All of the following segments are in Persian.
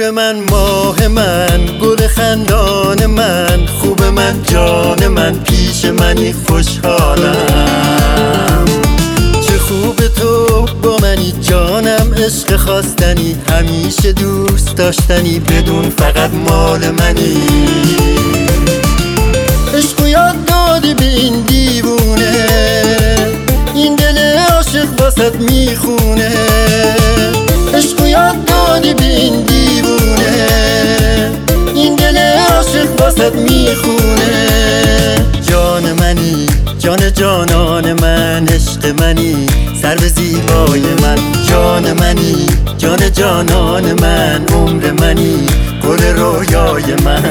نور من، ماه من، گل خندان من، خوب من، جان من، پیش منی خوشحالم. چه خوب تو با منی جانم، عشق خواستنی، همیشه دوست داشتنی، بدون فقط مال منی. عشق یاد دادی به این دیوونه، این دل عاشق واسط میخونه. عشق یاد دادی به این دیوونه، این دل عاشق واسط میخونه. جان منی، جان جانان من، عشق منی، سر به زیبای من. جان منی، جان جانان من، عمر منی، گل رویای من.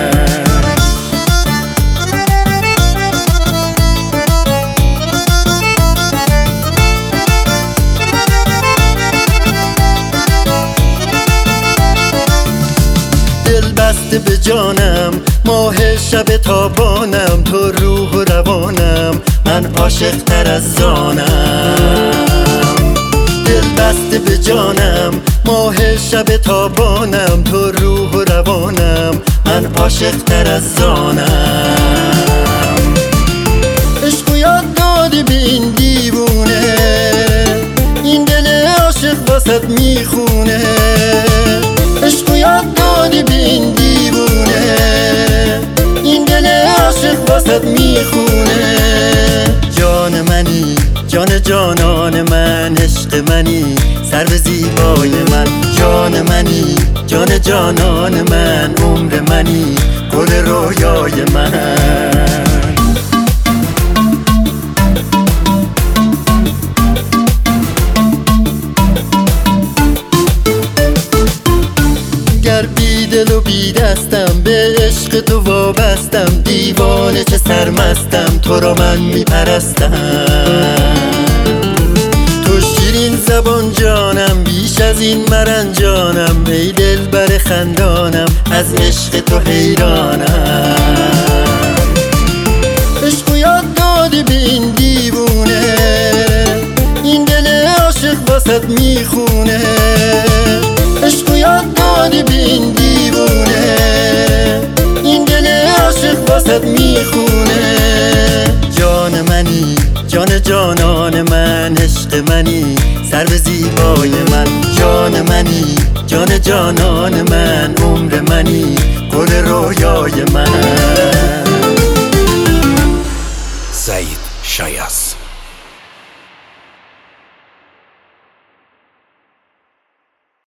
دل بسته به جانم، ماه شب تابانم، تو روح و روانم، من عاشق تر از زانم. دل بسته به جانم، ماه شب تابانم، تو روح و روانم، من عاشق تر از زانم. عشق یاد دادی به این دیوونه، این دل عاشق واسط میخونه. عشق یاد دادی به این دیوونه، این دل عاشق واسط میخونه. جان منی، جان جانان من، عشق منی، سر به زیبای من. جان منی، جان جانان من، عمر منی، گل رویای من. بی دل و بی دستم، به عشق تو وابستم، دیوانه چه سرمستم، تو را من میپرستم. تو شیرین زبان جانم، بیش از این مرنجانم، ای دل بر خندانم، از عشق تو حیرانم. عشق یاد دادی به این دیوونه، این دل عاشق واسط میخونه. عشق یاد دادی به این دیوونه، این دل عاشق واسط میخونه. جان منی، جان جانان من، عشق منی، سر به زیبای من. جان منی، جان جانان من، عمر منی، گل رویای من.